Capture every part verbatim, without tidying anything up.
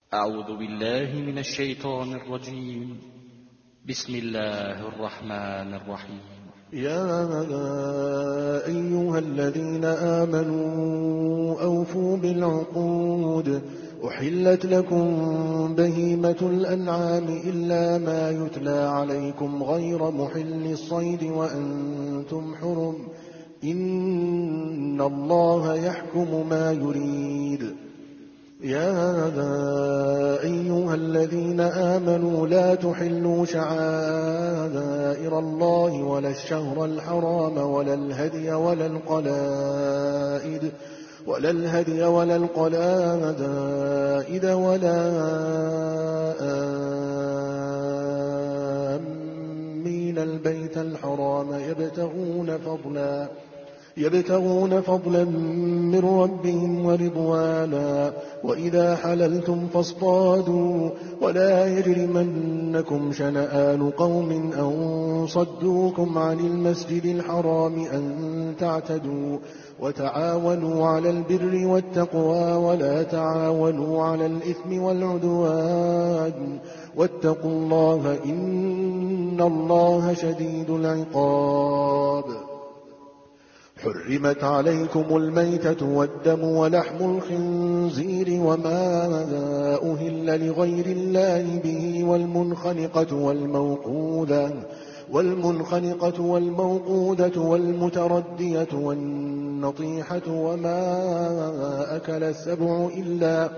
أعوذ بالله من الشيطان الرجيم. بسم الله الرحمن الرحيم. يا أيها الذين آمنوا أوفوا بالعقود. أحلت لكم بهيمة الأنعام إلا ما يتلى عليكم غير محل الصيد وأنتم حرم. إن الله يحكم ما يريد. يا أيها الذين آمنوا لا تحلوا شعائر الله ولا الشهر الحرام ولا الهدي ولا القلائد ولا الهدي ولا القلائد ولا آمين البيت الحرام يبتغون فضلا يبتغون فضلا من ربهم ورضوانا وإذا حللتم فاصطادوا ولا يجرمنكم شنآن قوم أن صدوكم عن المسجد الحرام أن تعتدوا وتعاونوا على البر والتقوى ولا تعاونوا على الإثم والعدوان واتقوا الله إن الله شديد العقاب. حرمت عليكم الميتة والدم ولحم الخنزير وما أهل لغير الله به والمنخنقة والموقوذة والمنخنقة والموقوذة والمتردية والنطيحة وما أكل السبع إلا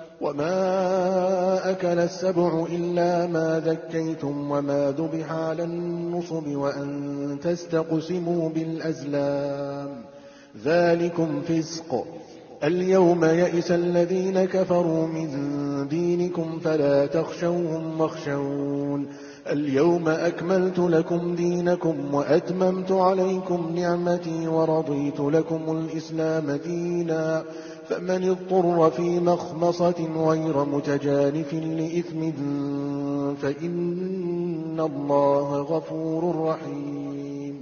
وما أكل السبع إلا ما ذكيتم وما ذبح على النصب وأن تستقسموا بالأزلام ذلكم فسق. اليوم يئس الذين كفروا من دينكم فلا تخشوهم واخشون. اليوم أكملت لكم دينكم وأتممت عليكم نعمتي ورضيت لكم الإسلام دينا فمن اضطر في مخمصة غير متجانف لإثم فإن الله غفور رحيم.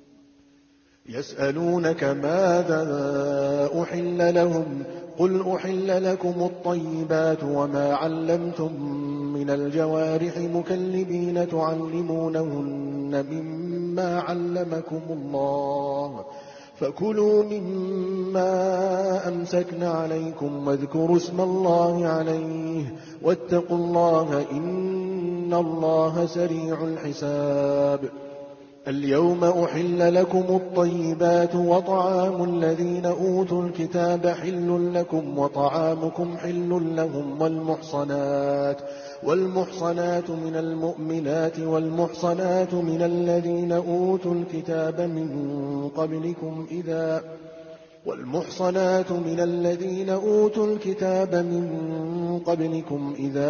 يسألونك ماذا أحل لهم قل أحل لكم الطيبات وما علمتم من الجوارح مكلبين تعلمونهن مما علمكم الله فكلوا مما أمسكن عليكم واذكروا اسم الله عليه واتقوا الله إن الله سريع الحساب. اليوم أحل لكم الطيبات وطعام الذين أوتوا الكتاب حل لكم وطعامكم حل لهم والمحصنات والمحصنات من المؤمنات والمحصنات من الذين أوتوا الكتاب من قبلكم إذا والمحصنات من الذين أوتوا الكتاب من قبلكم إذا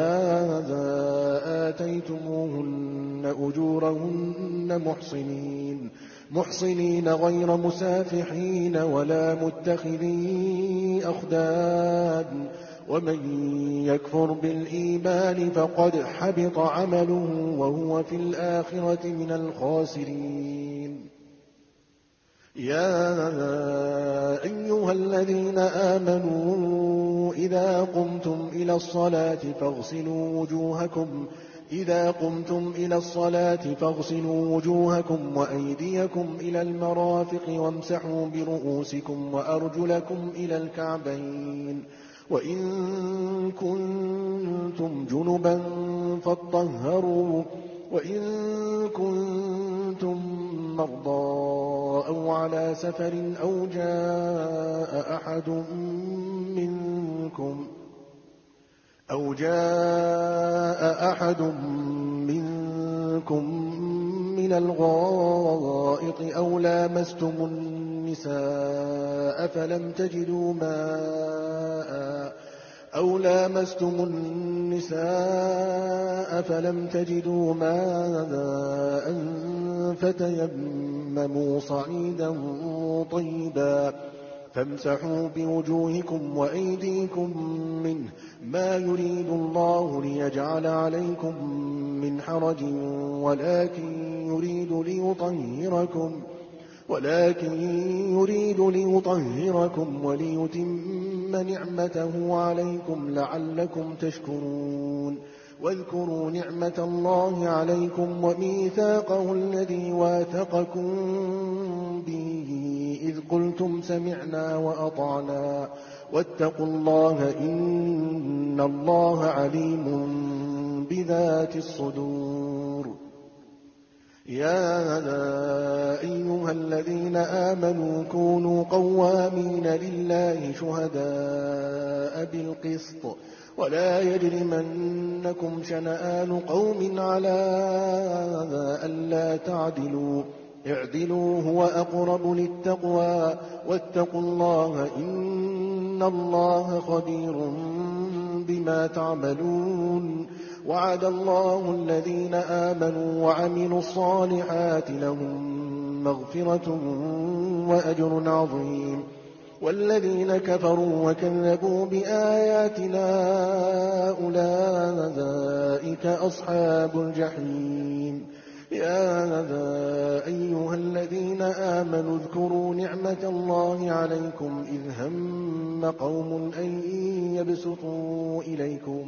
آتيتموهن أجورهن محصنين محصنين غير مسافحين ولا متخذي أخدان ومن يكفر بالإيمان فقد حبط عمله وهو في الآخرة من الخاسرين. يا أيها الذين آمنوا إذا قمتم إلى الصلاة فاغسلوا وجوهكم إذا قمتم إلى الصلاة فاغسلوا وجوهكم وأيديكم إلى المرافق وامسحوا برؤوسكم وأرجلكم إلى الكعبين وإن كنتم جنبا فاطهروا وإن كنتم مرضى أو على سفر أو جاء أحد منكم أو جاء أحد منكم من الغائط أو لامستم النساء فلم تجدوا ماء أو لامستم النساء فلم تجدوا ماء فتيمموا صعيدا طيبا فامسحوا بوجوهكم وأيديكم منه ما يريد الله ليجعل عليكم من حرج ولكن يريد ليطهركم ولكن يريد ليطهركم وليتم نعمته عليكم لعلكم تشكرون. واذكروا نعمة الله عليكم وميثاقه الذي واثقكم به إذ قلتم سمعنا وأطعنا واتقوا الله إن الله عليم بذات الصدور. يا أيها الذين آمنوا كونوا قوامين لله شهداء بالقسط ولا يجرمنكم شنآن قوم على ألا تعدلوا اعدلوا هو أقرب للتقوى واتقوا الله إن الله خبير بما تعملون. وعد الله الذين آمنوا وعملوا الصالحات لهم مغفرة وأجر عظيم. والذين كفروا وكذبوا بآياتنا أولئك أصحاب الجحيم. يا أيها الذين آمنوا اذكروا نعمة الله عليكم إذ هم قوم أن يبسطوا إليكم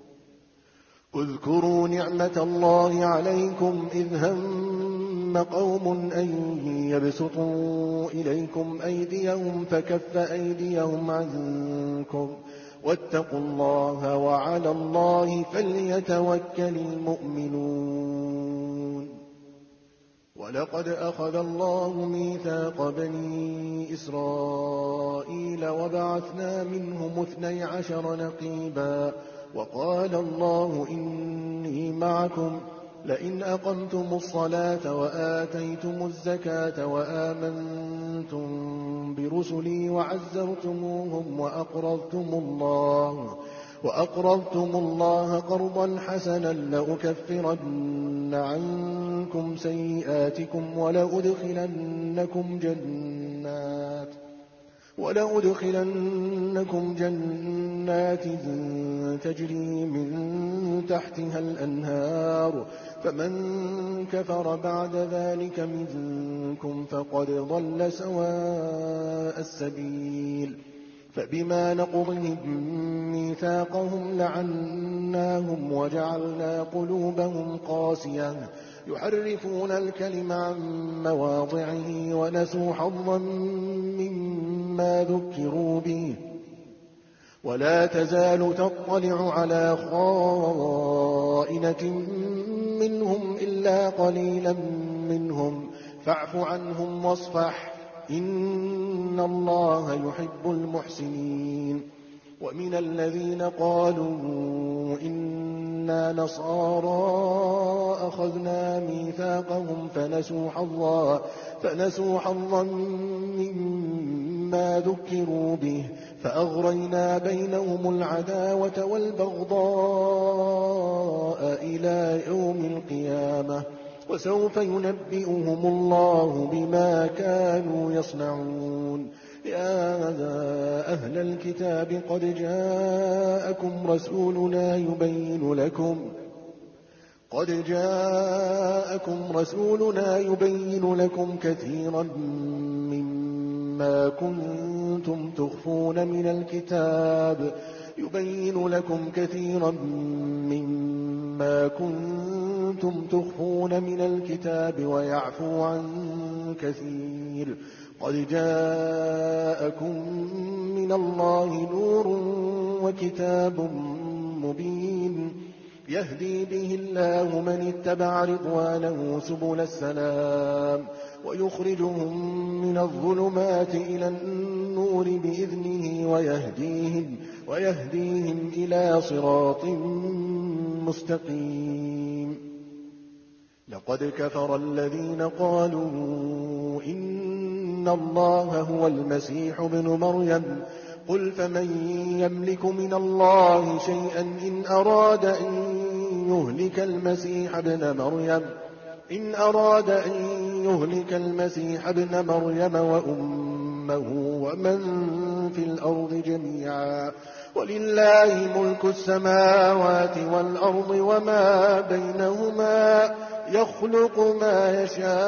اذكروا نعمة الله عليكم إذ هم قوم أن يبسطوا إليكم أيديهم فكف أيديهم عنكم واتقوا الله وعلى الله فليتوكل المؤمنون. ولقد أخذ الله ميثاق بني إسرائيل وبعثنا منهم اثني عشر نقيبا وقال الله إني معكم لئن أقمتم الصلاة وآتيتم الزكاة وآمنتم برسلي وعزرتموهم وأقرضتم الله وأقرضتم الله قرضا حسنا لأكفرن عنكم سيئاتكم ولأدخلنكم جنات ولأدخلنكم جنات تجري من تحتها الأنهار فمن كفر بعد ذلك منكم فقد ضل سواء السبيل. فبما نقضهم ميثاقهم لعناهم وجعلنا قلوبهم قاسية يحرفون الكلم عن مواضعه ونسوا حظا مما ذكروا به ولا تزال تطلع على خائنة منهم إلا قليلا منهم فاعف عنهم واصفح إن الله يحب المحسنين. ومن الذين قالوا إنا نصارى أخذنا ميثاقهم فنسوا حظا فنسوا حظا مما ذكروا به فأغرينا بينهم العداوة والبغضاء إلى يوم القيامة وسوف ينبئهم الله بما كانوا يصنعون. يا أهل الكتاب قد جاءكم رسولنا يبين لكم قد جاءكم رسولنا يبين لكم كثيرا مما كنتم تخفون من الكتاب يبين لكم كثيرا مما كنتم تخفون من الكتاب ويعفو عن كثير. قد جاءكم من الله نور وكتاب مبين يهدي به الله من اتبع رضوانه سبل السلام ويخرجهم من الظلمات إلى النور بإذنه ويهديهم, ويهديهم إلى صراط مستقيم. لقد كفر الذين قالوا إن الله هو المسيح ابن مريم قل فمن يملك من الله شيئا إن أراد أن يهلك المسيح ابن مريم إن أراد أن يهلك المسيح ابن مريم وأمه ومن في الأرض جميعا ولله ملك السماوات والأرض وما بينهما يخلق ما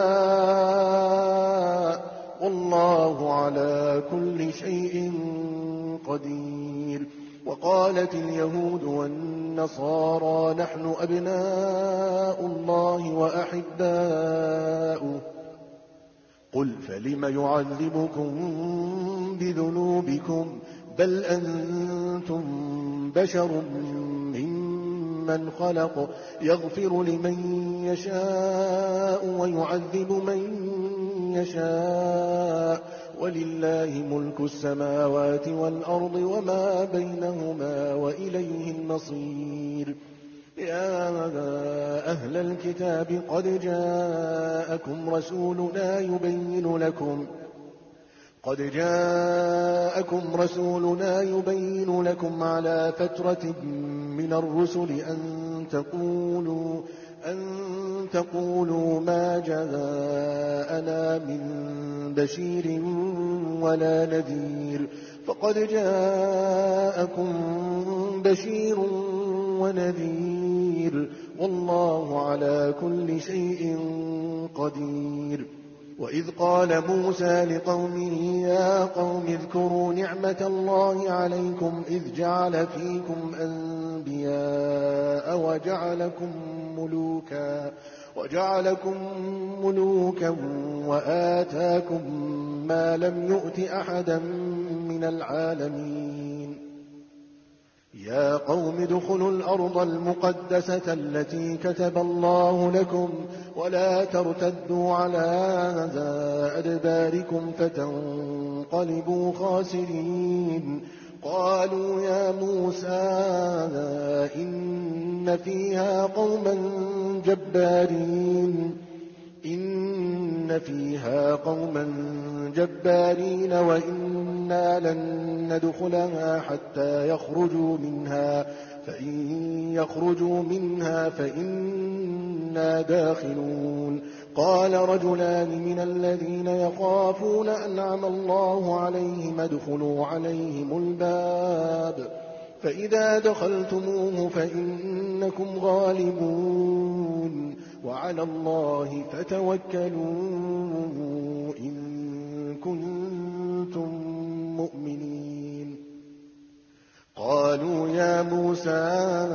يشاء والله على كل شيء قدير. وقالت اليهود والنصارى نحن أبناء الله وأحباؤه قل فلم يعذبكم بذنوبكم بل أنتم بشر ممن خلق يغفر لمن يشاء ويعذب من يشاء ولله ملك السماوات والأرض وما بينهما وإليه المصير. يا أهل الكتاب قد جاءكم رسولنا يبين لكم قد جاءكم رسولنا يبين لكم على فترة من الرسل أن تقولوا أن تقولوا ما جاءنا من بشير ولا نذير فقد جاءكم بشير ونذير والله على كل شيء قدير. وإذ قال موسى لقومه يا قوم اذكروا نعمة الله عليكم إذ جعل فيكم أنبياء وجعلكم ملوكا وجعلكم ملوكا وآتاكم ما لم يؤت أحدا من العالمين. يا قوم ادخلوا الأرض المقدسة التي كتب الله لكم ولا ترتدوا على أدباركم فتنقلبوا خاسرين. قالوا يا موسى إن فيها قوما جبارين إن فيها قوما جبارين وإنا لن ندخلها حتى يخرجوا منها فإن يخرجوا منها فإنا داخلون. قال رجلان من الذين يخافون أنعم الله عليهم ادخلوا عليهم الباب فإذا دخلتموه فإنكم غالبون وعلى الله فتوكلوا إن كنتم مؤمنين. قالوا يا موسى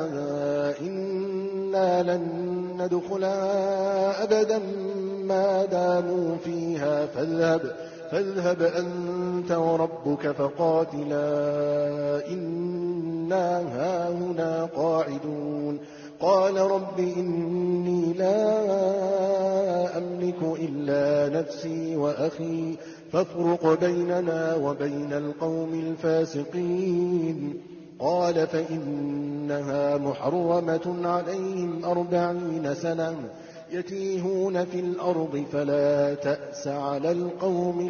إنا لن ندخلها أبدا ما داموا فيها فاذهب, فاذهب أنت وربك فقاتلا إنا هاهنا قاعدون. قال رب إني لا أملك إلا نفسي وأخي فافرق بيننا وبين القوم الفاسقين. قال فإنها محرمة عليهم أربعين سنة يتيهون في الأرض فلا تأس على القوم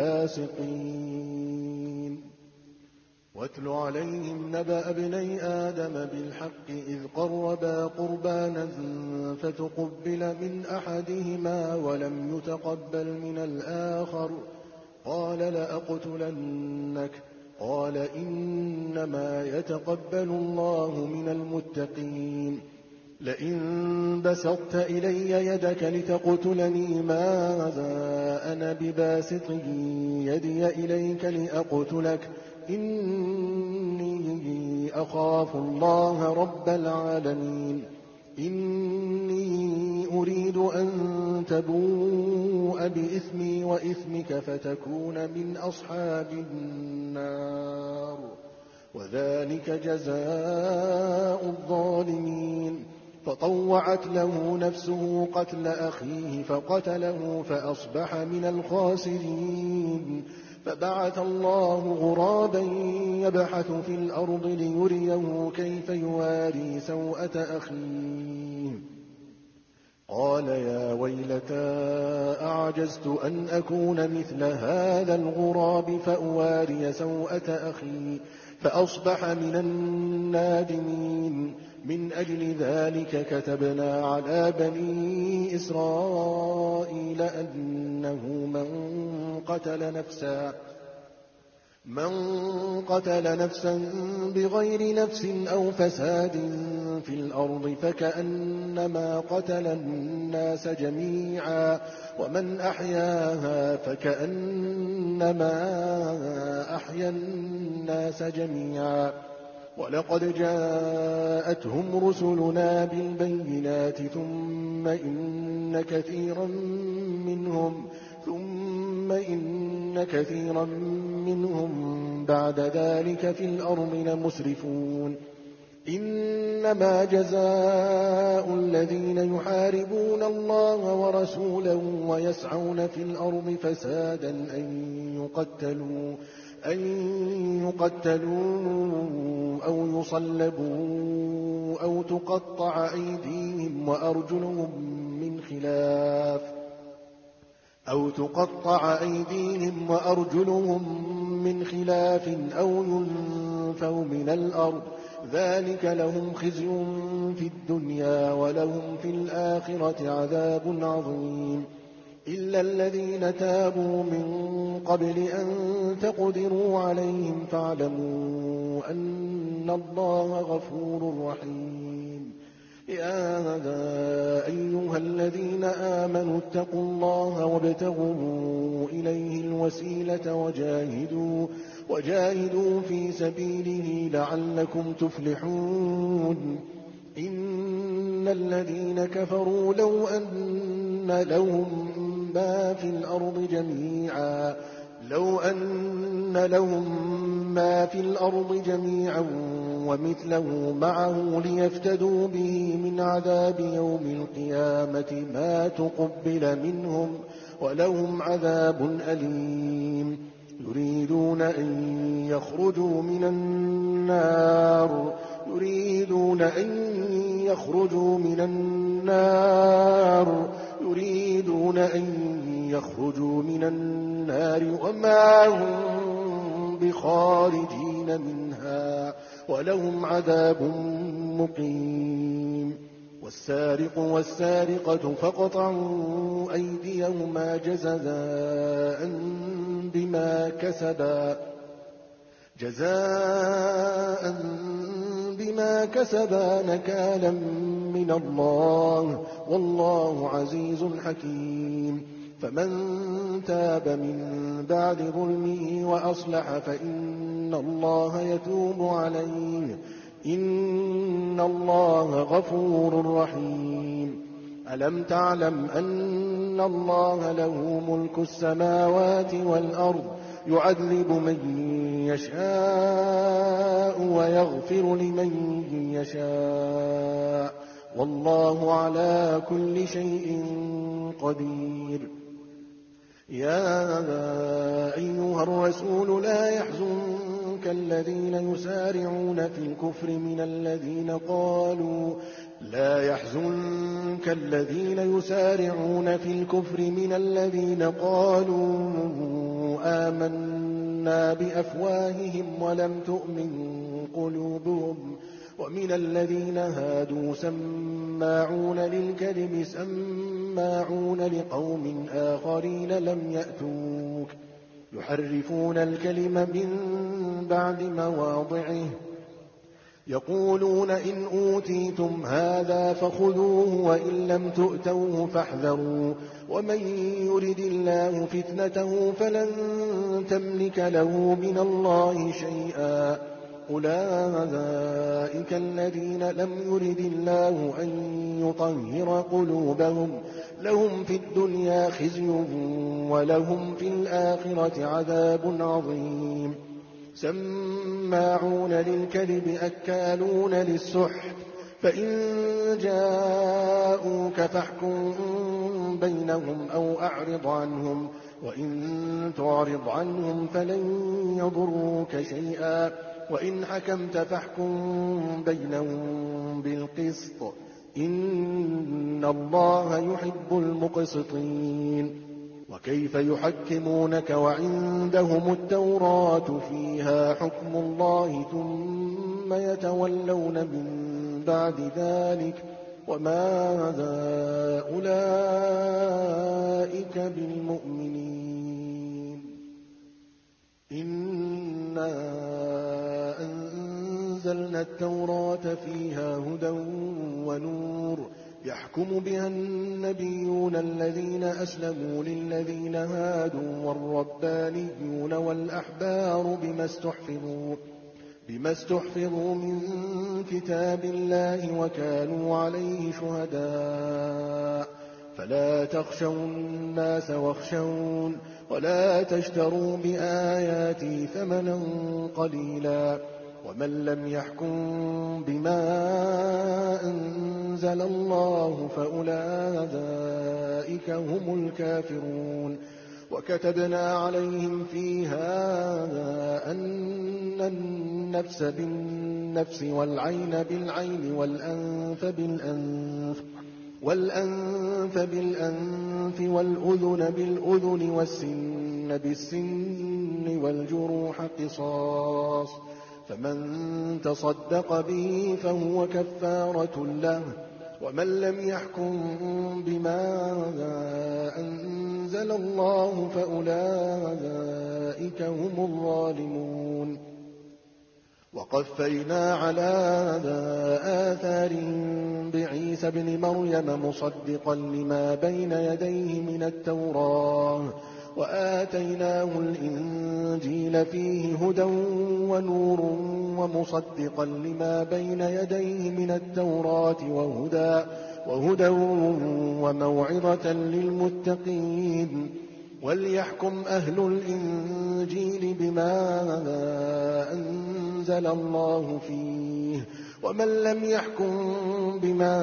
الفاسقين. واتل عليهم نبأ ابني آدم بالحق إذ قربا قربانا فتقبل من أحدهما ولم يتقبل من الآخر قال لأقتلنك قال إنما يتقبل الله من المتقين. لئن بسطت إلي يدك لتقتلني ماذا أنا بباسط يدي إليك لأقتلك إني أخاف الله رب العالمين. إني أريد أن تبوء بإثمي وإثمك فتكون من أصحاب النار وذلك جزاء الظالمين. فطوعت له نفسه قتل أخيه فقتله فأصبح من الخاسرين. فبعث الله غرابا يبحث في الأرض ليريه كيف يواري سوءة أخيه قال يا ويلتى أعجزت أن أكون مثل هذا الغراب فأواري سوءة أخي فأصبح من النادمين. من أجل ذلك كتبنا على بني إسرائيل أنه من قتل نفسا من قتل نفسا بغير نفس أو فساد في الأرض فكأنما قتل الناس جميعا ومن أحياها فكأنما أحيا الناس جميعا ولقد جاءتهم رسلنا بالبينات ثم إن كثيرا منهم ثم إن كثيرا منهم بعد ذلك في الأرض لمسرفون إنما جزاء الذين يحاربون الله ورسوله ويسعون في الأرض فسادا أن يقتلوا أن يقتلوا أو يصلبوا أو تقطع أيديهم وأرجلهم من خلاف أو تقطع أيديهم وأرجلهم من خلاف أو ينفوا من الأرض ذلك لهم خزي في الدنيا ولهم في الآخرة عذاب عظيم إلا الذين تابوا من قبل أن تقدروا عليهم فاعلموا أن الله غفور رحيم يا أيها الذين آمنوا اتقوا الله وابتغوا إليه الوسيلة وجاهدوا, وجاهدوا في سبيله لعلكم تفلحون إن الذين كفروا لو أن لهم ما في الأرض جميعا لو أن لهم ما في الأرض جميعا ومثله معه ليفتدوا به من عذاب يوم القيامة ما تقبل منهم ولهم عذاب أليم يريدون أن يخرجوا من النار يريدون أن يخرجوا من النار يريدون أن يخرجوا من النار وما هم بخارجين منها ولهم عذاب مقيم والسارق والسارقة فاقطعوا أيديهما جزاء بما كسبا جزاء بما كسبا نكالا من الله والله عزيز حكيم فمن تاب من بعد ظلمه وأصلح فإن الله يتوب عليه إن الله غفور رحيم ألم تعلم أن الله له ملك السماوات والأرض يعذب من يشاء ويغفر لمن يشاء والله على كل شيء قدير يا أيها الرسول لا يحزنك الذين يسارعون في الكفر من الذين قالوا لا يحزنك الذين يسارعون في الكفر من الذين قالوا آمنا بأفواههم ولم تؤمن قلوبهم ومن الذين هادوا سماعون للكذب سماعون لقوم آخرين لم يأتوك يحرفون الكلم من بعد مواضعه يقولون إن أوتيتم هذا فخذوه وإن لم تؤتوه فاحذروا ومن يرد الله فتنته فلن تملك له من الله شيئا أولئك الذين لم يرد الله أن يطهر قلوبهم لهم في الدنيا خزي ولهم في الآخرة عذاب عظيم سماعون للكذب أكالون للسحت فإن جاءوك فاحكم بينهم أو أعرض عنهم وإن تعرض عنهم فلن يضروك شيئا وإن حكمت فاحكم بينهم بالقسط إن الله يحب المقسطين وكيف يحكمونك وعندهم التوراة فيها حكم الله ثم يتولون من بعد ذلك وما أولئك بالمؤمنين إنا أنزلنا التوراة فيها هدى ونور يحكم بها النبيون الذين أسلموا للذين هادوا والربانيون والأحبار بما استحفظوا بما استحفظوا من كتاب الله وكانوا عليه شهداء فلا تخشوا الناس واخشون ولا تشتروا بآياتي ثمنا قليلا ومن لم يحكم بما أنزل الله فأولئك هم الكافرون وكتبنا عليهم فيها أن النفس بالنفس والعين بالعين والأنف بالأنف والأنف بالأنف والأذن بالأذن والسن بالسن والجروح قصاص فمن تصدق به فهو كفارة له ومن لم يحكم بما أنزل الله فأولئك هم الظالمون وقفينا على آثارهم بعيسى ابن مريم مصدقا لما بين يديه من التوراة وآتيناه الإنجيل فيه هدى ونور ومصدقا لما بين يديه من التوراة وهدى, وهدى وموعظة للمتقين وليحكم أهل الإنجيل بما أنزل الله فيه ومن لم يحكم بما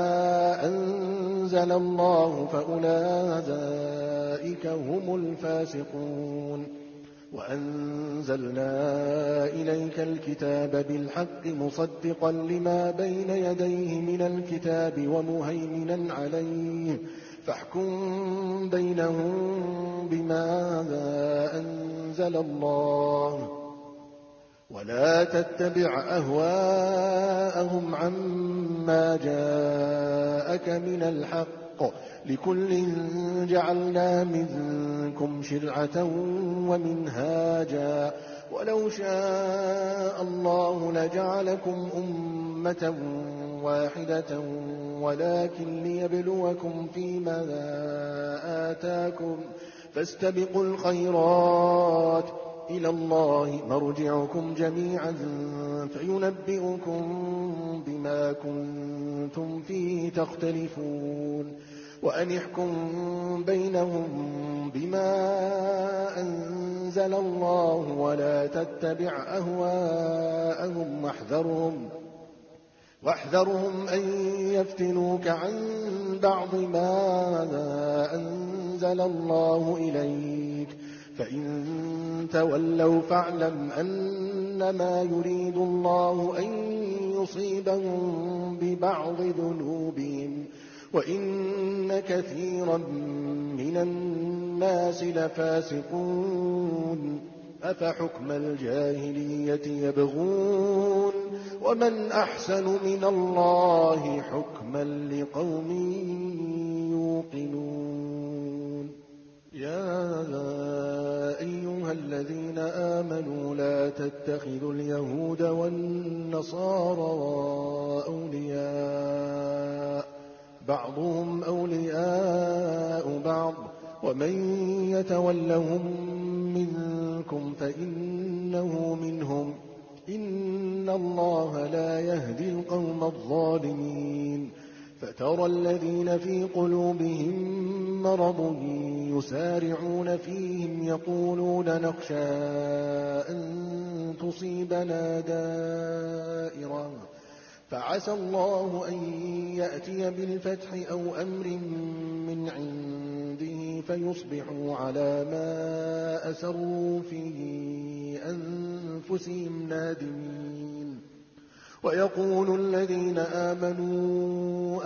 أنزل الله فأولئك هم الفاسقون وأنزلنا إليك الكتاب بالحق مصدقا لما بين يديه من الكتاب ومهيمنا عليه فاحكم بينهم بما أنزل الله ولا تتبع أهواءهم عما جاءك من الحق لكل جعلنا منكم شرعة ومنهاجا ولو شاء الله لجعلكم أمة واحدة ولكن ليبلوكم فيما آتاكم فاستبقوا الخيرات إلى الله مرجعكم جميعا فينبئكم بما كنتم فيه تختلفون وأن احكم بينهم بما أنزل الله ولا تتبع أهواءهم واحذرهم واحذرهم أن يفتنوك عن بعض ما أنزل الله إليك فإن تولوا فاعلم أنما يريد الله أن يصيبهم ببعض ذنوبهم وإن كثيرا من الناس لفاسقون أفحكم الجاهلية يبغون ومن أحسن من الله حكما لقوم يوقنون يا أيها الذين آمنوا لا تتخذوا اليهود والنصارى أولياء بعضهم أولياء بعض ومن يتولهم منكم فإنه منهم إن الله لا يهدي القوم الظالمين فترى الذين في قلوبهم مرض يسارعون فيهم يقولون نخشى أن تصيبنا دائرة فعسى الله أن يأتي بالفتح أو أمر من عنده فيصبحوا على ما أسروا في أنفسهم نادمين ويقول الذين آمنوا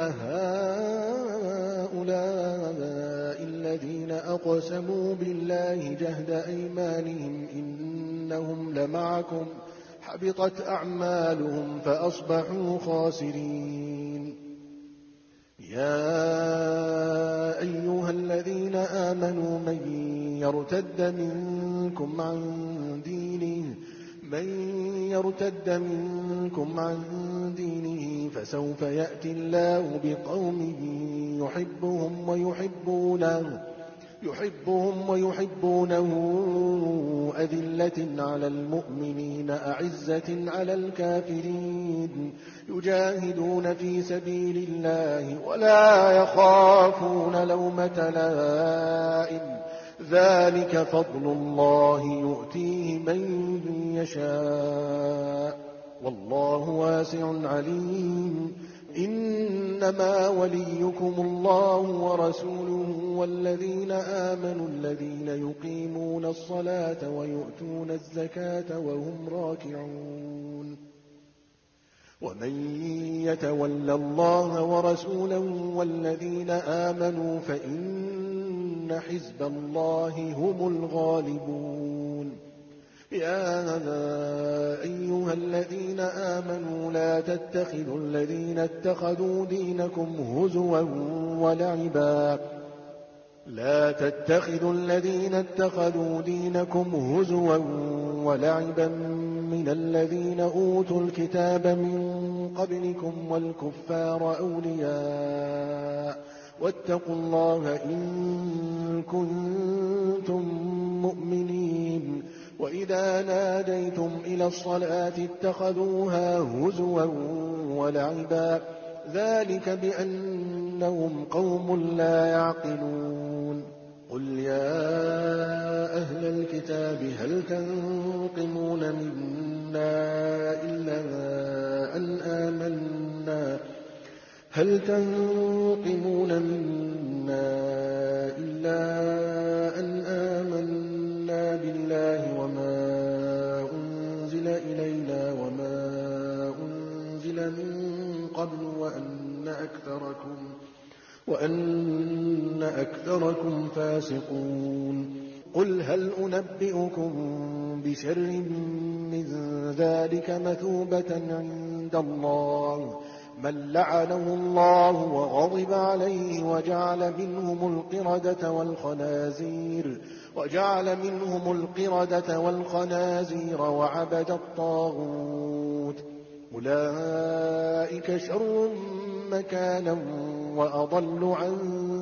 أهؤلاء الذين أقسموا بالله جهد أيمانهم إنهم لمعكم حبطت أعمالهم فأصبحوا خاسرين يا أيها الذين آمنوا من يرتد منكم عن دينه من يرتد منكم عن دينه فسوف يأتي الله بقوم يحبهم ويحبونه يحبهم ويحبونه أذلة على المؤمنين أعزة على الكافرين يجاهدون في سبيل الله ولا يخافون لومة لائم ذلك فضل الله يؤتيه من يشاء والله واسع عليم إنما وليكم الله ورسوله والذين آمنوا الذين يقيمون الصلاة ويؤتون الزكاة وهم راكعون ومن يتول الله ورسوله والذين آمنوا فإن حزب الله هم الغالبون يا أيها الذين آمنوا لا تتخذوا الذين اتخذوا دينكم هزوا ولعبا لا تتخذوا الذين اتخذوا دينكم هزوا ولعبا من الذين أوتوا الكتاب من قبلكم والكفار أولياء واتقوا الله إن كنتم مؤمنين وإذا ناديتم إلى الصلاة اتخذوها هزوا ولعبا ذلك بأنهم قوم لا يعقلون قل يا أهل الكتاب هل تنقمون منا إلا أن آمنا هل تنقمون منا إلا أن آمنا بالله وما أنزل إلينا وما أنزل من قبل وأن أكثركم وأن أكثركم فاسقون قل هل أنبئكم بشر من ذلك مثوبة عند الله من لعنه الله وغضب عليه وجعل منهم القردة والخنازير وجعل منهم القردة والخنازير وعبد الطاغوت أولئك شر مكانا وأضل عن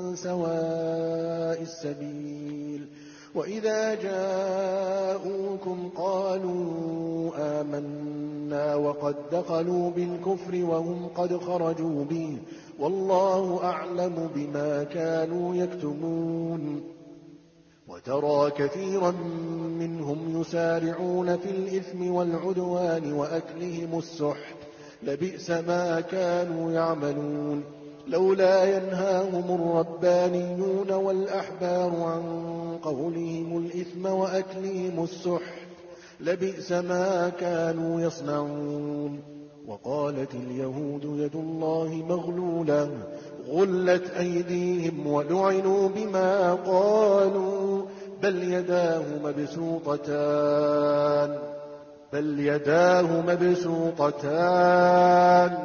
سواء السبيل وإذا جاءوكم قالوا آمنا وقد دخلوا بالكفر وهم قد خرجوا به والله أعلم بما كانوا يكتمون وترى كثيرا منهم يسارعون في الإثم والعدوان وأكلهم السحت لبئس ما كانوا يعملون لولا ينهاهم الربانيون والأحبار عن قولهم الإثم وأكلهم السحت لبئس ما كانوا يصنعون وقالت اليهود يد الله مغلولة غلت أيديهم ولعنوا بما قالوا بل يداه مبسوطتان بل يداه مبسوطتان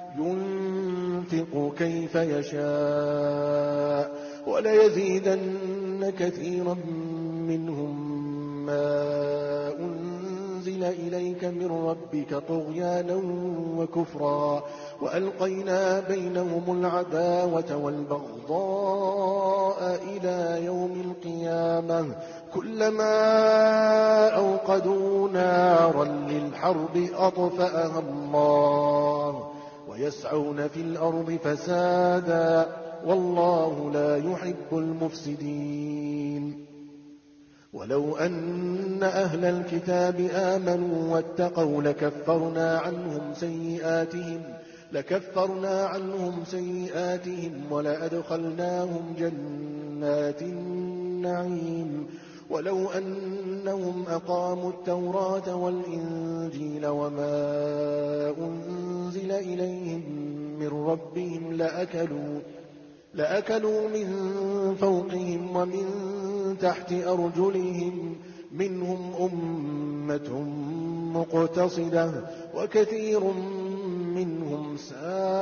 ينفق كيف يشاء وليزيدن كثيرا منهم ما أنزل إليك من ربك طغيانا وكفرا وألقينا بينهم العداوة والبغضاء إلى يوم القيامة كلما أوقدوا نارا للحرب أطفأها الله ويسعون في الأرض فسادا والله لا يحب المفسدين ولو أن أهل الكتاب آمنوا واتقوا لكفرنا عنهم سيئاتهم لكفرنا عنهم سيئاتهم ولأدخلناهم جنات النعيم ولو أنهم أقاموا التوراة والإنجيل وما أنزل إليهم من ربهم لأكلوا لأكلوا من فوقهم ومن تحت أرجلهم منهم أمة مقتصدة وكثير منهم ساء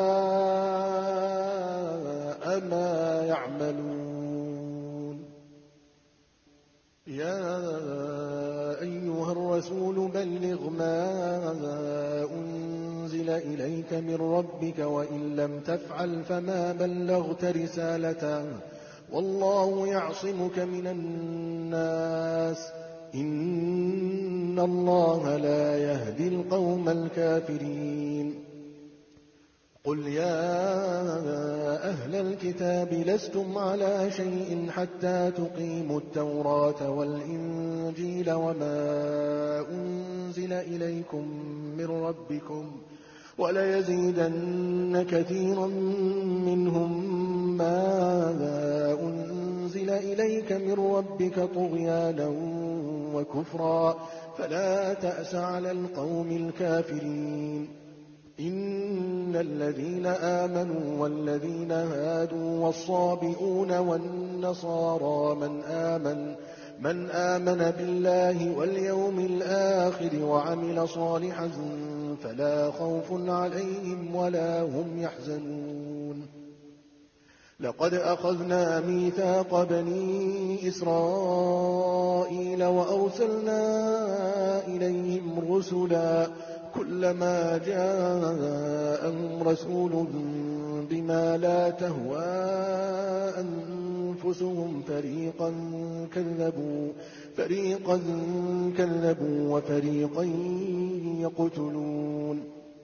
ما يعملون يا أيها أيها الرسول بلغ ما أنزل إليك من ربك وإن لم تفعل فما بلغت رسالته والله يعصمك من الناس إن الله لا يهدي القوم الكافرين قل يا أهل الكتاب لستم على شيء حتى تقيموا التوراة والإنجيل وما أنزل إليكم من ربكم وليزيدن كثيرا منهم ما أنزل إليك من ربك طغيانا وكفرا فلا تأس على القوم الكافرين إن الذين آمنوا والذين هادوا والصابئون والنصارى من آمن من آمن بالله واليوم الآخر وعمل صالحا فلا خوف عليهم ولا هم يحزنون لقد أخذنا ميثاق بني إسرائيل وأرسلنا إليهم رسلا كلما جاءهم رسول بما لا تهوى أنفسهم فريقا كذبوا فريقا كذبوا وفريقا يقتلون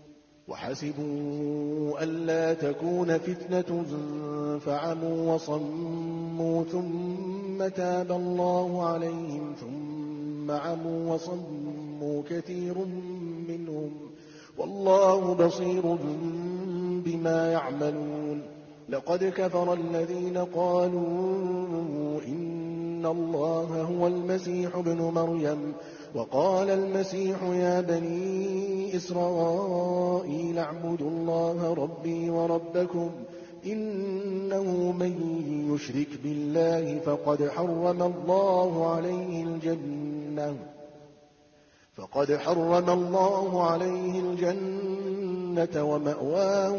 وحسبوا ألا تكون فتنة فعموا وصموا ثم تاب الله عليهم ثم عموا وصموا كثير منهم والله بصير بما يعملون لقد كفر الذين قالوا إن الله هو المسيح ابن مريم وقال المسيح يا بني إسرائيل اعبدوا الله ربي وربكم إنه من يشرك بالله فقد حرم الله عليه الجنة فقد حرم الله عليه الجنة ومأواه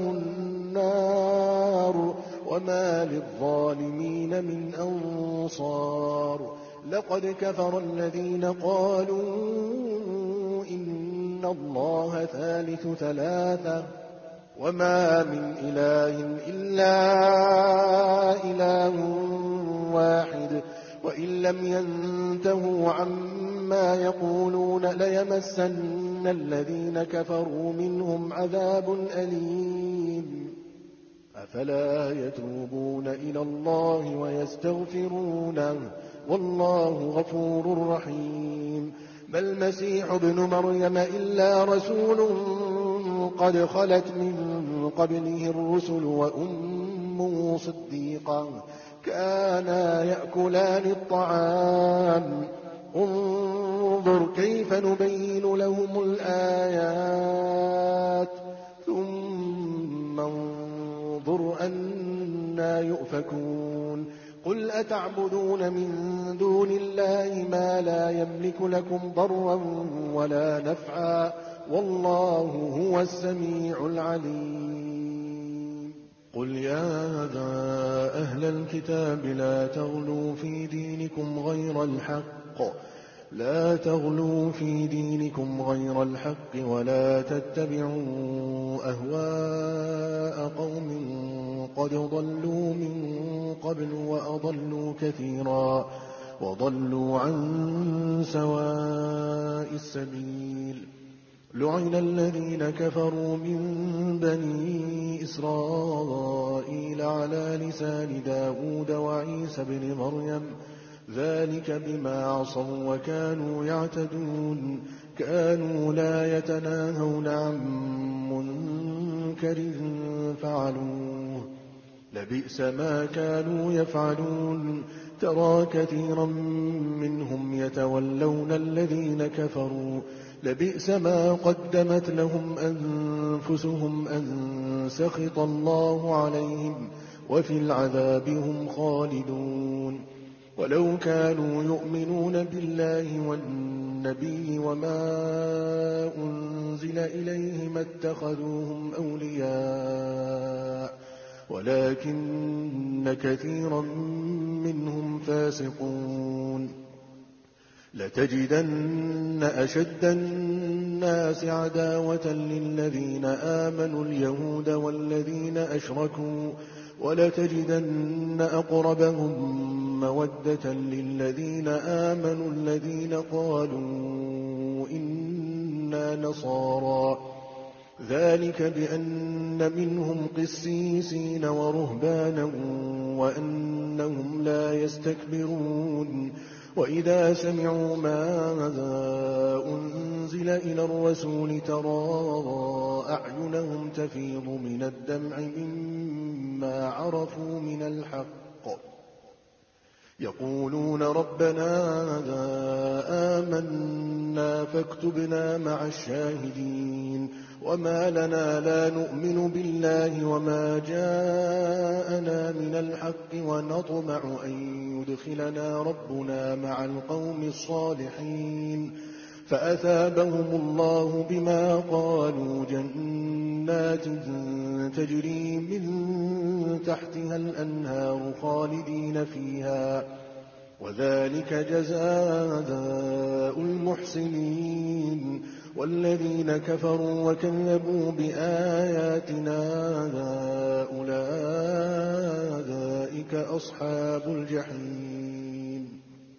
النار وما للظالمين من أنصار لقد كفر الذين قالوا إن الله ثالث ثلاثة وما من إله إلا إله واحد وإن لم ينتهوا عما يقولون ليمسن الذين كفروا منهم عذاب أليم أفلا يتوبون إلى الله ويستغفرونه والله غفور رحيم ما المسيح ابن مريم إلا رسول قد خلت من قبله الرسل وأمه صديقا كانا يأكلان الطعام انظر كيف نبين لهم الآيات ثم انظر أنا يؤفكون قل أتعبدون من دون الله ما لا يملك لكم ضرا ولا نفعا والله هو السميع العليم قل يا أهل الكتاب لا تغلوا في دينكم غير الحق لا تغلوا في دينكم غير الحق ولا تتبعوا أهواء قوم قد ضلوا من قبل وأضلوا كثيرا وضلوا عن سواء السبيل لعن الذين كفروا من بني إسرائيل على لسان داود وعيسى بن مريم ذلك بما عصوا وكانوا يعتدون كانوا لا يتناهون عن منكر فعلوه لبئس ما كانوا يفعلون ترى كثيرا منهم يتولون الذين كفروا لبئس ما قدمت لهم أنفسهم أن سخط الله عليهم وفي العذاب هم خالدون ولو كانوا يؤمنون بالله والنبي وما أنزل إليه ما اتخذوهم أولياء ولكن كثيرا منهم فاسقون لتجدن أشد الناس عداوة للذين آمنوا اليهود والذين أشركوا ولتجدن أقربهم مودة للذين آمنوا الذين قالوا إنا نصارى ذلك بأن منهم قسيسين ورهبانا وأنهم لا يستكبرون وإذا سمعوا ما أنزل إلى الرسول ترى أعينهم تفيض من الدمع مما عرفوا من الحق يقولون ربنا آمنا فاكتبنا مع الشاهدين وما لنا لا نؤمن بالله وما جاءنا من الحق ونطمع أن يدخلنا ربنا مع القوم الصالحين فأثابهم الله بما قالوا جنات تجري من تحتها الأنهار خالدين فيها وذلك جزاء المحسنين والذين كفروا وكذبوا بآياتنا أولئك أصحاب الجحيم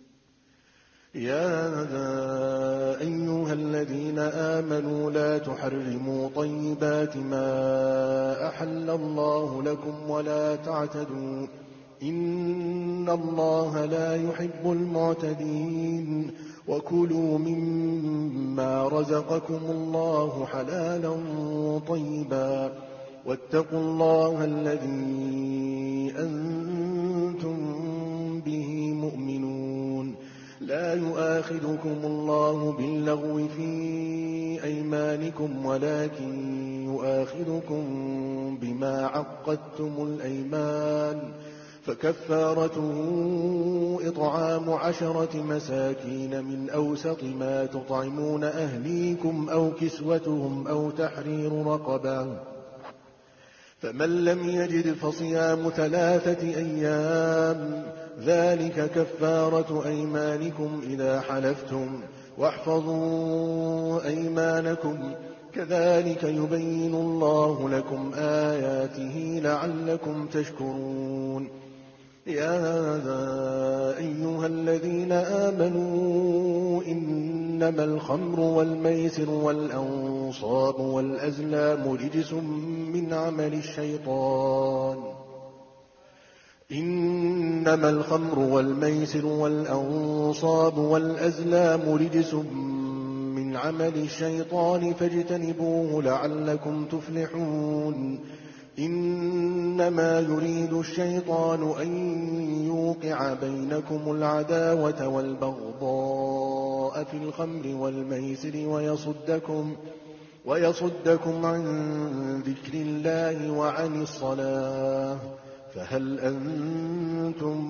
يا أيها الذين آمنوا لا تحرموا طيبات ما أحل الله لكم ولا تعتدوا إن الله لا يحب المعتدين وكلوا مما رزقكم الله حلالا طيبا واتقوا الله الذي أنتم به مؤمنون لا يؤاخذكم الله باللغو في أيمانكم ولكن يؤاخذكم بما عقدتم الأيمان فكفارته إطعام عشرة مساكين من أوسط ما تطعمون أهليكم أو كسوتهم أو تحرير رقبة فمن لم يجد فصيام ثلاثة أيام ذلك كفارة أيمانكم إذا حلفتم واحفظوا أيمانكم كذلك يبين الله لكم آياته لعلكم تشكرون يا أيها الذين آمنوا إنما الخمر والميسر والأنصاب والأزلام رجس من عمل الشيطان إنما الخمر والميسر والأنصاب والأزلام رجس من عمل الشيطان فاجتنبوه لعلكم تفلحون إنما يريد الشيطان أن يوقع بينكم العداوة والبغضاء في الخمر والميسر ويصدكم, ويصدكم عن ذكر الله وعن الصلاة فهل أنتم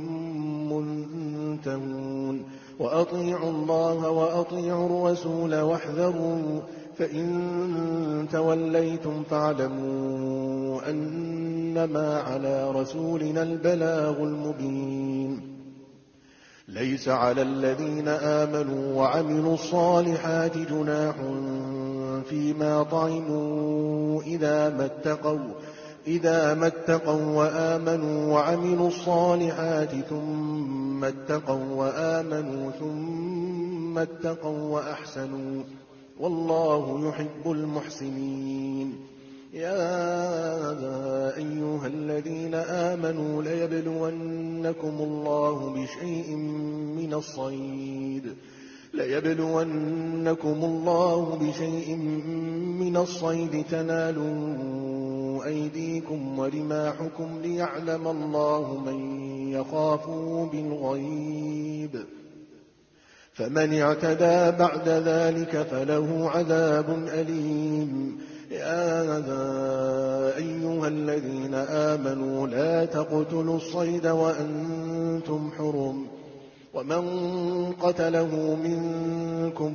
منتهون وأطيعوا الله وأطيعوا الرسول واحذروا فإن توليتم فاعلموا أنما على رسولنا البلاغ المبين ليس على الذين آمنوا وعملوا الصالحات جناح فيما طعموا إذا ما اتقوا إذا ما اتقوا وآمنوا وعملوا الصالحات ثم اتقوا وآمنوا ثم اتقوا وأحسنوا والله يحب المحسنين يا أيها الذين آمنوا ليبلونكم الله بشيء من الصيد ليبلونكم الله بشيء من الصيد تنالوا أيديكم ورماحكم ليعلم الله من يخافه بالغيب فمن اعتدى بعد ذلك فله عذاب أليم يا أيها الذين آمنوا لا تقتلوا الصيد وأنتم حرم ومن قتله منكم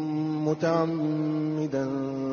متعمدا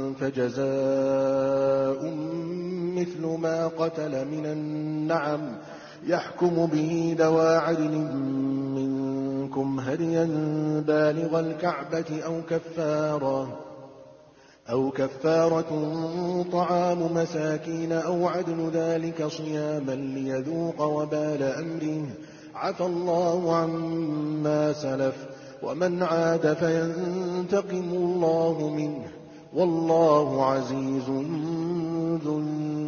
فجزاء مثل ما قتل من النعم يحكم به ذوى عدل منكم منكم هديا بالغ الكعبة أو كفارة أو كفارة طعام مساكين أو عدل ذلك صياما ليذوق وبال أمره عفى الله عما سلف ومن عاد فينتقم الله منه والله عزيز ذو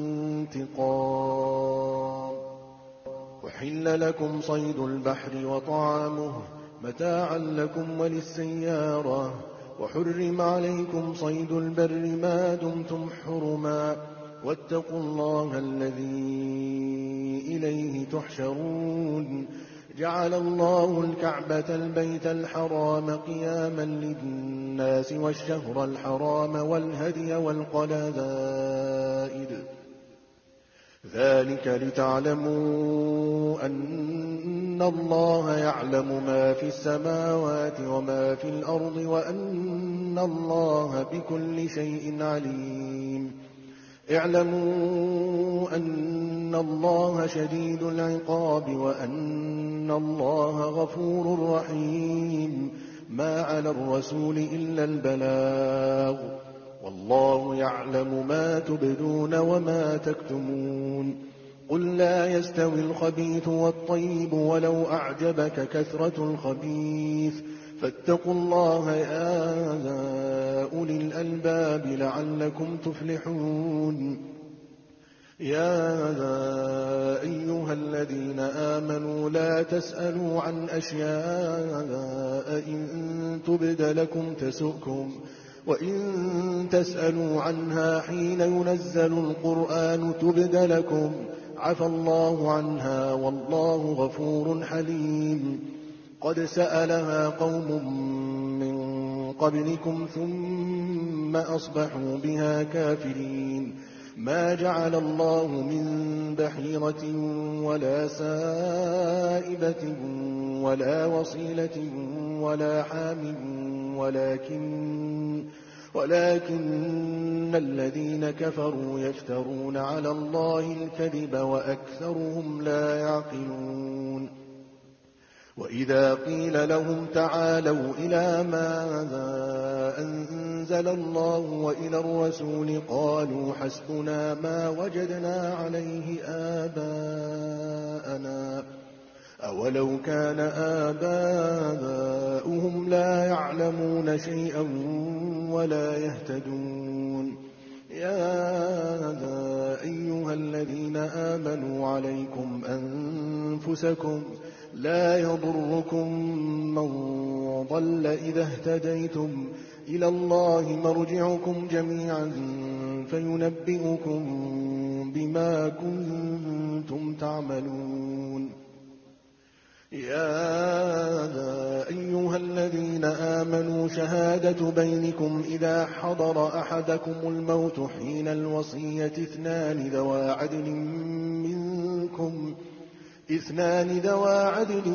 انتقام. أحل لكم صيد البحر وطعامه متاعا لكم وللسيارة وحرم عليكم صيد البر ما دمتم حرما واتقوا الله الذي إليه تحشرون. جعل الله الكعبة البيت الحرام قياما للناس والشهر الحرام والهدي والقلائد ذلك لتعلموا أن الله يعلم ما في السماوات وما في الأرض وأن الله بكل شيء عليم. اعلموا أن الله شديد العقاب وأن الله غفور رحيم. ما على الرسول إلا البلاغ والله يعلم ما تبدون وما تكتمون. قل لا يستوي الخبيث والطيب ولو أعجبك كثرة الخبيث فاتقوا الله يا أولي الألباب لعلكم تفلحون. يا أيها الذين آمنوا لا تسألوا عن أشياء إن تبد لكم تسؤكم وإن تسألوا عنها حين ينزل القرآن تبد لكم عفى الله عنها والله غفور حليم. قد سألها قوم من قبلكم ثم أصبحوا بها كافرين. ما جعل الله من بحيرة ولا سائبة ولا وصيلة ولا حام ولكن ولكن الذين كفروا يفترون على الله الكذب وأكثرهم لا يعقلون. وإذا قيل لهم تعالوا إلى ما أنزل الله وإلى الرسول قالوا حسبنا ما وجدنا عليه آباءنا أولو كان آباؤهم لا يعلمون شيئا ولا يهتدون. يا أيها الذين آمنوا عليكم أنفسكم لا يضركم من ضل إذا اهتديتم إلى الله مرجعكم جميعا فينبئكم بما كنتم تعملون. يا أيها الذين آمنوا شهادة بينكم إذا حضر أحدكم الموت حين الوصية اثنان ذوى عدل منكم اثنان ذوى عدل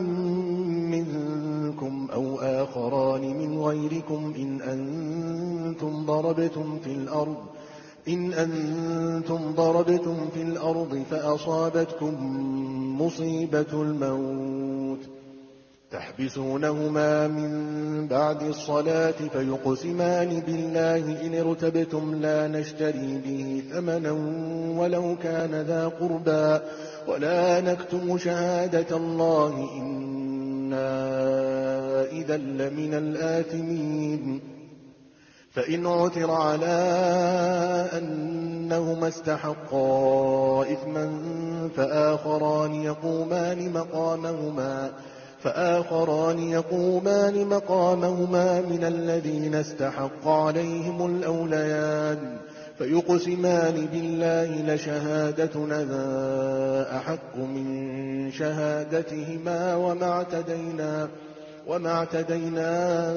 منكم أو آخران من غيركم إن أنتم ضربتم في الأرض إن أنتم ضربتم في الأرض فأصابتكم مصيبة الموت تحبسونهما من بعد الصلاة فيقسمان بالله إن ارتبتم لا نشتري به ثمنا ولو كان ذا قربى ولا نكتم شهادة الله إنا إذا لمن الآثمين. فإن عثر على أنهما استحقا إثما فآخران يقومان مقامهما فآخران يقومان مقامهما من الذين استحق عليهم الأوليان فيقسمان بالله لشهادتنا ذا أحق من شهادتهما وما اعتدينا وما اعتدينا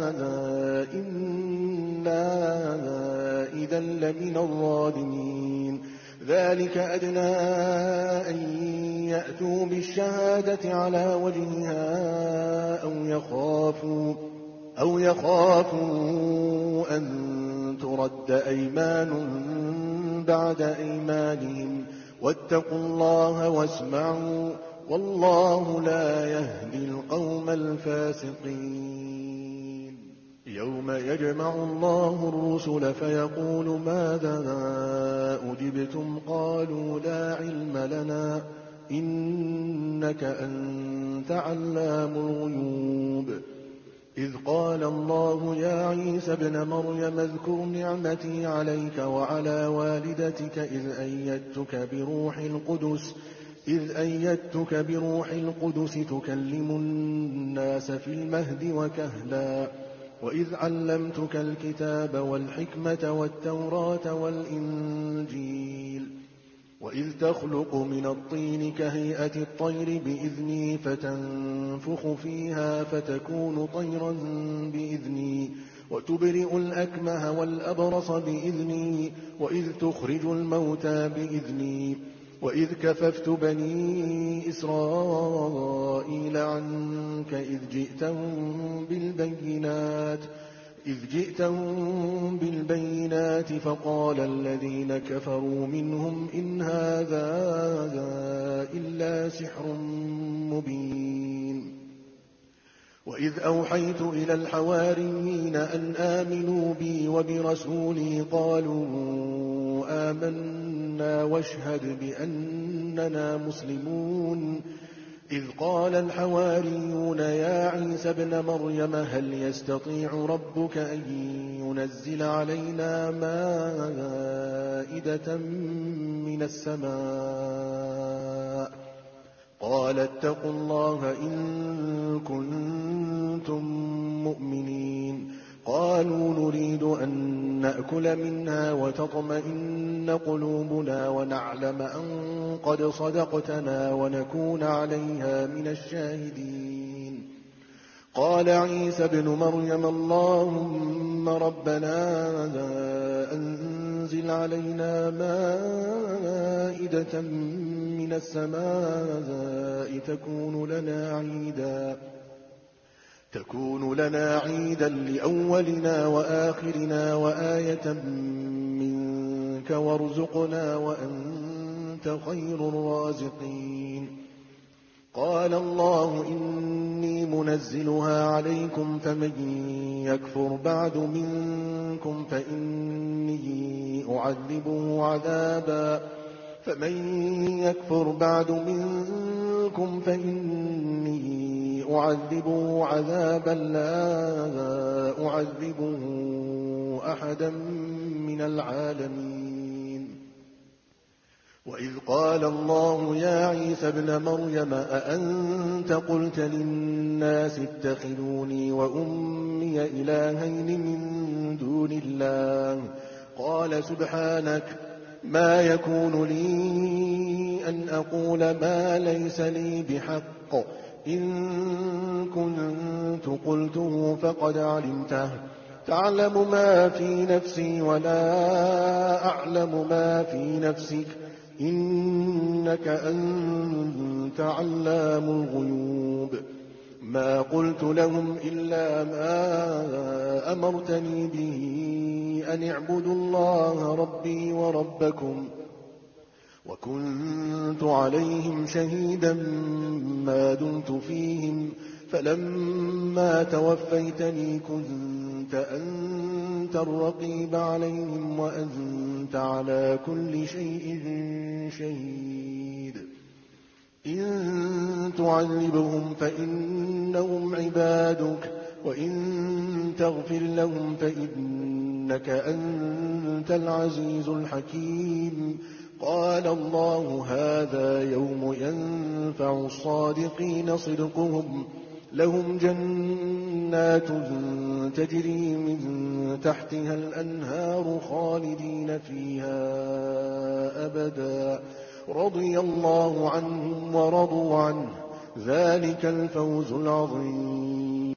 إنا إذا لمن الظالمين. ذلك أدنى أن يأتوا بالشهادة على وجهها أو يخافوا أو يخافوا أن ترد أيمان بعد أيمانهم واتقوا الله واسمعوا والله لا يهدي القوم الفاسقين. يوم يجمع الله الرسل فيقول ماذا أجبتم قالوا لا علم لنا إنك أنت علام الغيوب. إذ قال الله يا عيسى ابن مريم اذكر نعمتي عليك وعلى والدتك إذ أيدتك بروح القدس إذ أيدتك بروح القدس تكلم الناس في المهد وكهلا وإذ علمتك الكتاب والحكمة والتوراة والإنجيل وإذ تخلق من الطين كهيئة الطير بإذني فتنفخ فيها فتكون طيرا بإذني وتبرئ الأكمه والأبرص بإذني وإذ تخرج الموتى بإذني وإذ كففت بني إسرائيل عنك إذ جئتهم بالبينات إذ جئتهم بالبينات فقال الذين كفروا منهم إن هذا إلا سحر مبين. وإذ أوحيت إلى الحواريين أن آمنوا بي وبرسولي قالوا آمنا واشهد بأننا مسلمون. إذ قال الحواريون يا عيسى ابن مريم هل يستطيع ربك أن ينزل علينا مائدة من السماء قال اتقوا الله إن كنتم مؤمنين. قالوا نريد أن نأكل منها وتطمئن قلوبنا ونعلم أن قد صدقتنا ونكون عليها من الشاهدين. قال عيسى ابن مريم اللهم ربنا أنزل علينا مائدة من السماء تكون لنا عيدا تكون لنا عيدا لأولنا وآخرنا وآية منك وارزقنا وأنت خير الرازقين. قال الله إني منزلها عليكم فمن يكفر بعد منكم فإني أعذبه عذابا فمن يكفر بعد منكم فإني أعذبه عذابا لا أعذبه أحدا من العالمين. وإذ قال الله يا عيسى ابن مريم أأنت قلت للناس اتخذوني وأمي إلهين من دون الله قال سبحانك ما يكون لي أن أقول ما ليس لي بحق إن كنت قلته فقد علمته تعلم ما في نفسي ولا أعلم ما في نفسك إنك أنت علام الغيوب. ما قلت لهم إلا ما أمرتني به أن اعبدوا الله ربي وربكم وكنت عليهم شهيدا ما دمت فيهم فلما توفيتني كنت أنت الرقيب عليهم وأنت على كل شيء شهيد. إن تعذبهم فإنهم عبادك وإن تغفر لهم فإنك أنت العزيز الحكيم. قال الله هذا يوم ينفع الصادقين صدقهم لهم جنات تجري من تحتها الأنهار خالدين فيها أبدا رضي الله عنهم ورضوا عنه ذلك الفوز العظيم.